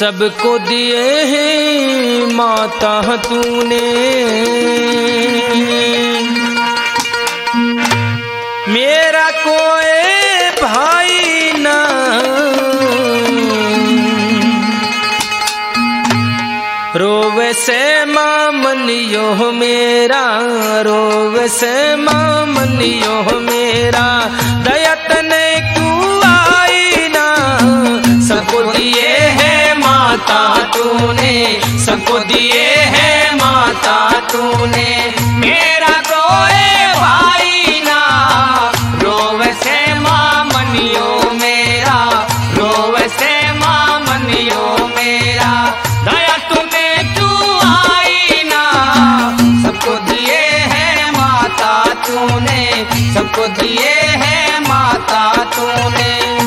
सबको दिए हैं माता तूने, मेरा कोई भाई ना, रोवे से मामनियो मेरा, रोवे से मामनियो मेरा, दया तने क्यों आई ना। सबको दिए हैं माता तूने, सबको दिए हैं माता तूने, मेरा कोई भाई ना, रोवे से मामनियो मेरा, रोवे से मामनियो मेरा, दया तूने क्यों आई ना। सबको दिए हैं माता तूने, सबको दिए हैं माता तूने।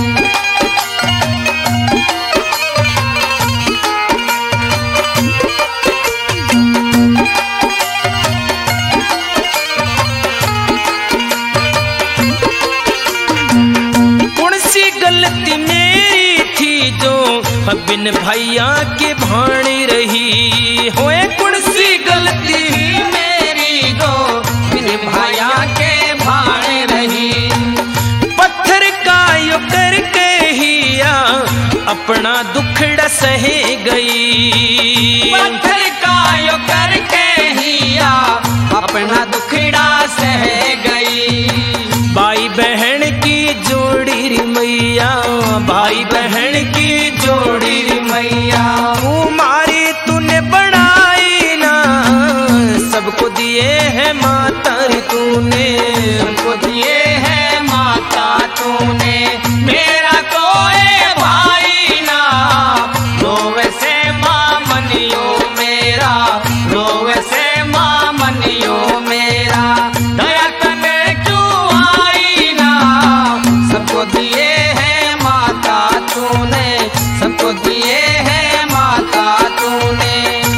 गलती मेरी थी जो बिन भैया के भाणी रही, होए कुर्सी गलती मेरी जो बिन भैया के भाणी रही। पत्थर का यो करके हिया अपना दुखड़ा सहे गई, पत्थर का यो करके हिया अपना दुखड़ा सहे गई। भाई बहन की जोड़ी री मैया, भाई बहन की जोड़ी री मैया, तू मारी तूने बनाई ना। सबको दिए हैं माता तूने, सबको दिए हैं माता तूने, मेरा कोई भाई ना, रोवे से मामनियो मेरा, रोवे से मामनियो मेरा, दया तने क्यों आई ना। सबको दिए हैं माता तूने, सबको दिए हैं माता तूने।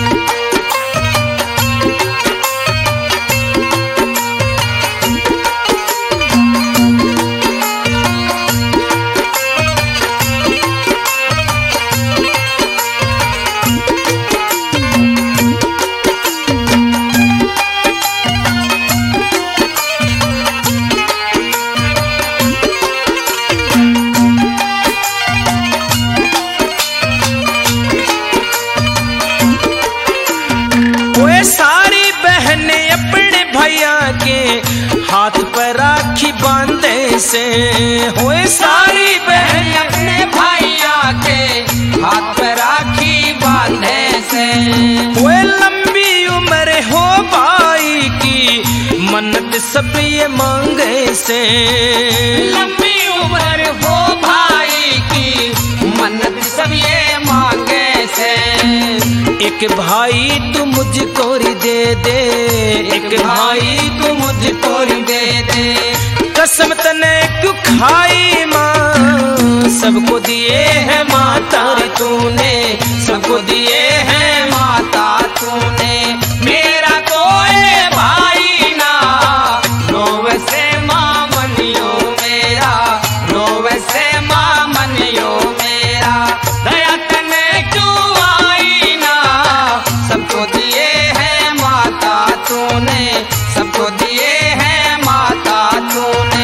सारी बहनें अपने भैया के हाथ पर राखी बांधे से, होए सारी बहनें अपने भैया के हाथ पर राखी बांधे से। होए लंबी उम्र हो भाई की मन्नत सब ये मांगे से, लंबी उम्र हो भाई की मन्नत सब ये मांगे से। एक भाई तू मुझको दे दे, एक भाई तू मुझको दे दे, कसम तने क्यों खाई माँ। सबको दिए हैं माता तूने, सबको दिए हैं माता तूने, मेरा कोई भाई ना, रोवे से मामनियो मेरा, रोवे से मामनियो मेरा, दया तने क्यों आई ना। सबको दिए हैं माता तूने, सबको दिए हैं माता तूने।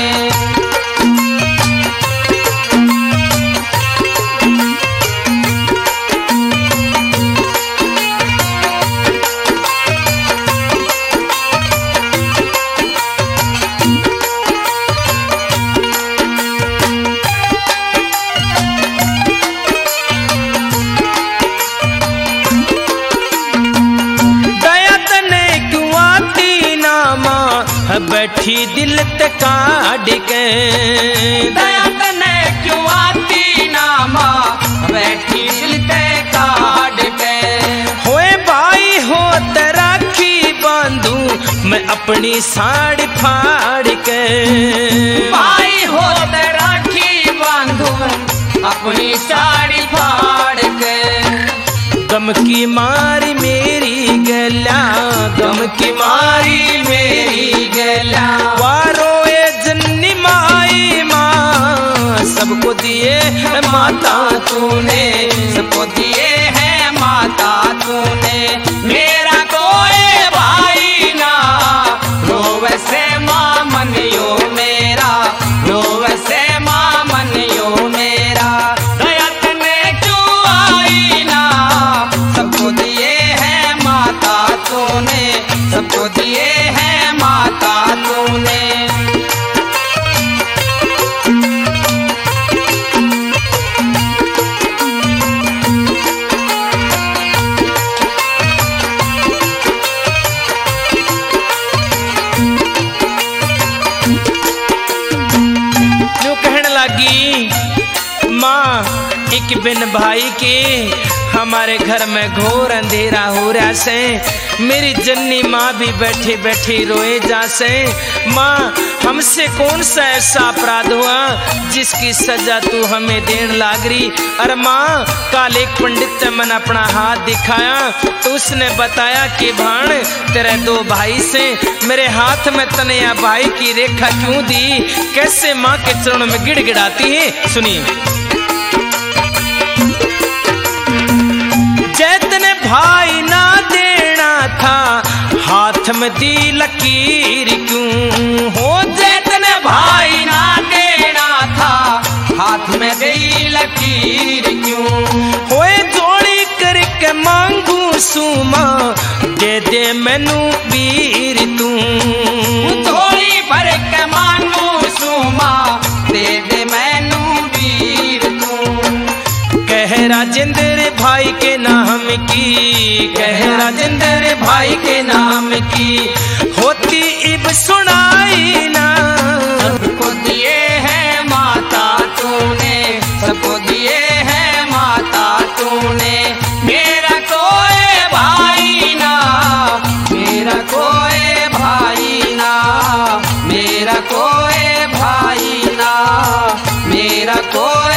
बैठी दिल ते काढ़ के, दया तने क्यों आती ना माँ, बैठी दिल ते काढ़ के। होए भाई हो ते राखी बांधू मैं अपनी साड़ी फाड़ के, भाई हो ते राखी बांधू अपनी साड़ी फाड़ के। गम की मारी मेरी गला, गम की मारी मेरी गला, वारो ए जन्नी माई माँ। सबको दिए माता तूने, सबको दिए बिन भाई के हमारे घर में घोर अंधेरा हो रहा से। मेरी जन्नी माँ भी बैठी बैठी रोए जा से। माँ हमसे कौन सा ऐसा अपराध हुआ जिसकी सजा तू हमें देने लाग रही। अरे माँ काल एक पंडित ने मन अपना हाथ दिखाया तो उसने बताया कि भाण तेरे दो भाई से मेरे हाथ में तनया भाई की रेखा क्यों दी। कैसे माँ के चरणों में गिड़गिड़ाती है, सुनिए। जैतने भाई ना देना था हाथ में दी लकीर क्यों हो। जैतने भाई ना देना था हाथ में दी लकीर क्यों। होए जोड़ी करके मांगू सुमा दे दे मैनू वीर तू। जोड़ी भर के मांगू सुमा दे दे मैनू वीर तू। कह राजेंद्र भाई के नाम की, कह राजेंद्र भाई के नाम की होती इब सुनाई ना। सबको दिए हैं माता तूने, सबको दिए हैं माता तूने। मेरा कोई भाई ना, मेरा कोई भाई ना, मेरा कोई भाई ना, मेरा कोई